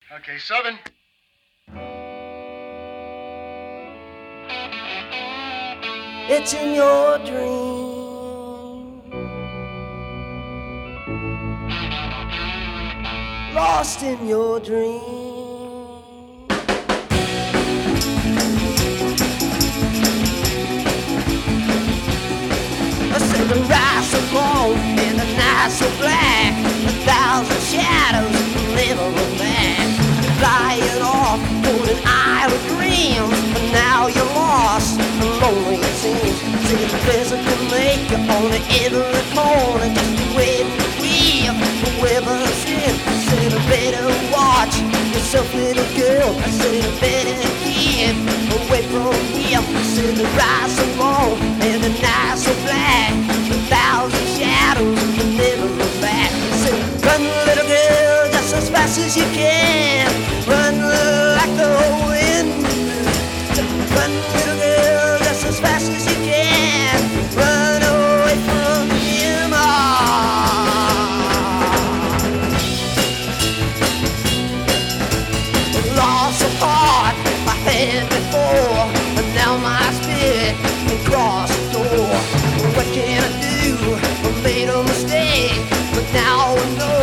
Okay, Southern. It's in your dream. Lost in your dream. I said the rise so long and the night so black, 1,000 shadows never look back. Flying off on an isle of dreams, but now you're lost and lonely it seems. See the physical maker on every corner, just waiting to give whoever's in. I said I better watch yourself, little girl. I said I better keep away from him. I said the rise so long and the night so black, 1,000 shadows and never look back. I said run, little girl, just as fast as you can. Run like the wind. Run, little girl, just as fast as you can. Run away from him. Lost a heart I had before, but now my spirit can cross the door. What can I do? I made a mistake, but now I know